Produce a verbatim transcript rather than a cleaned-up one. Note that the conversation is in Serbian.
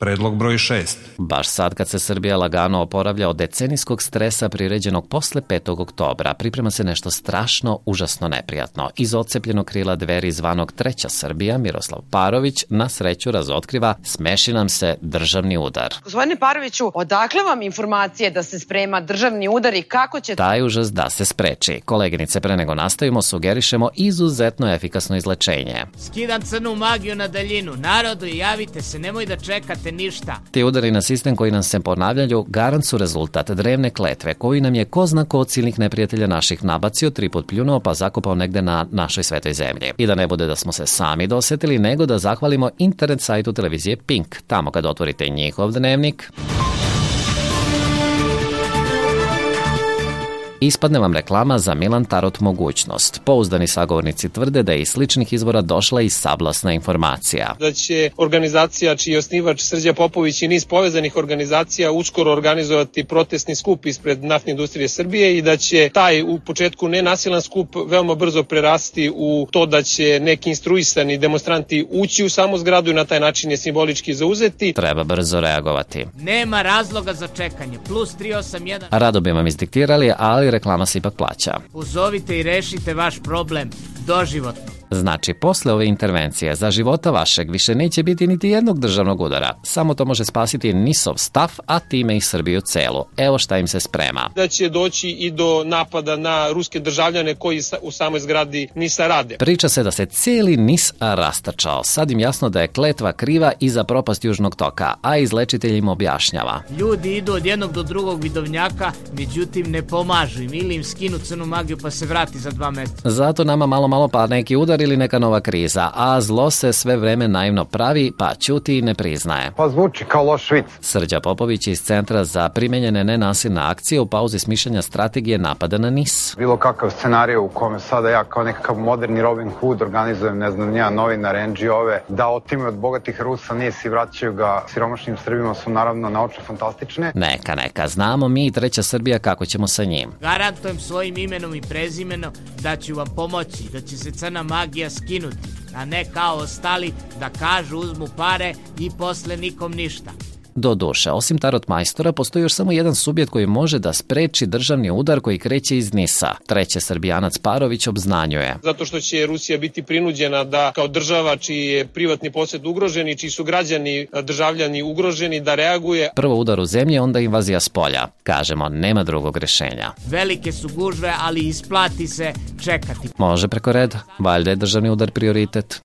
Predlog broj šest. Baš sad kad se Srbija lagano oporavlja od decenijskog stresa priređenog posle petog oktobra, priprema se nešto strašno, užasno neprijatno. Iz odcepljenog krila Dveri zvanog Treća Srbija, Miroslav Parović na sreću razotkriva smeši nam se državni udar. Gospodine Paroviću, odakle vam informacije da se sprema državni udar i kako će... Taj užas da se spreči. Koleginice, pre nego nastavimo, sugerišemo izuzetno efikasno izlečenje. Skidam crnu magiju na daljinu. Narodu, javite se, nemoj da čekate ništa. Ti udari na sistem koji nam se ponavljaju garant su rezultat drevne kletve koji nam je ko zna ko od silnih neprijatelja naših nabacio, tri put pljunuo pa zakopao negde na našoj svetoj zemlji. I da ne bude da smo se sami dosetili, nego da zahvalimo internet sajtu televizije Pink. Tamo kad otvorite njihov dnevnik, ispadne vam reklama za Milan Tarot mogućnost. Pouzdani sagovornici tvrde da je iz sličnih izvora došla i sablasna informacija. Da će organizacija čiji je osnivač Srđa Popović i niz povezanih organizacija uskoro organizovati protestni skup ispred naftne industrije Srbije i da će taj u početku nenasilan skup veoma brzo prerasti u to da će neki instruisani demonstranti ući u samu zgradu i na taj način je simbolički zauzeti. Treba brzo reagovati. Nema razloga za čekanje. Plus tri osam jedan. Rado bi vam izdiktirali, ali reklama se ipak plaća. Uzovite i rešite vaš problem doživotno. Znači, posle ove intervencije za života vašeg više neće biti niti jednog državnog udara. Samo to može spasiti NIS-ov staf, a time i Srbiju celu. Evo šta im se sprema. Da će doći i do napada na ruske državljane koji u samoj zgradi NIS-a rade. Priča se da se cijeli NIS rastačao. Sad im jasno da je kletva kriva i za propast južnog toka, a izlečitelj im objašnjava. Ljudi idu od jednog do drugog vidovnjaka, međutim ne pomažu im ili im skinu crnu magiju pa se vrati za dva meseca. Zato nama malo malo pa neki udar ili neka nova kriza, a zlo se sve vreme naivno pravi, pa ćuti i ne priznaje. Pa zvuči kao loš vic. Srđa Popović iz Centra za primenjene nenasilne akcije u pauzi smišljanja strategije napada na NIS. Bilo kakav scenarij u kome sada ja kao nekakav moderni Robin Hood organizujem, ne znam, nija novinar, en dži ove, da otime od bogatih Rusa NIS i vraćaju ga siromašnim Srbima su naravno naučno fantastične. Neka, neka, znamo mi i Treća Srbija kako ćemo sa njim. Garantujem svojim imenom i prezimenom da ću vam pomoći, da će se crna magija skinuti, a ne kao ostali da kažu uzmu pare i posle nikom ništa. Do duše, osim tarot majstora, postoji još samo jedan subjekt koji može da spreči državni udar koji kreće iz NIS-a. Treće Srbijanac Parović obznanjuje. Zato što će Rusija biti prinuđena da kao država čiji je privatni posjed ugrožen i čiji su građani državljani ugroženi da reaguje. Prvo udar u zemlji, onda invazija s polja. Kažemo, nema drugog rešenja. Velike su gužve, ali isplati se čekati. Može preko reda, valjda je državni udar prioritet.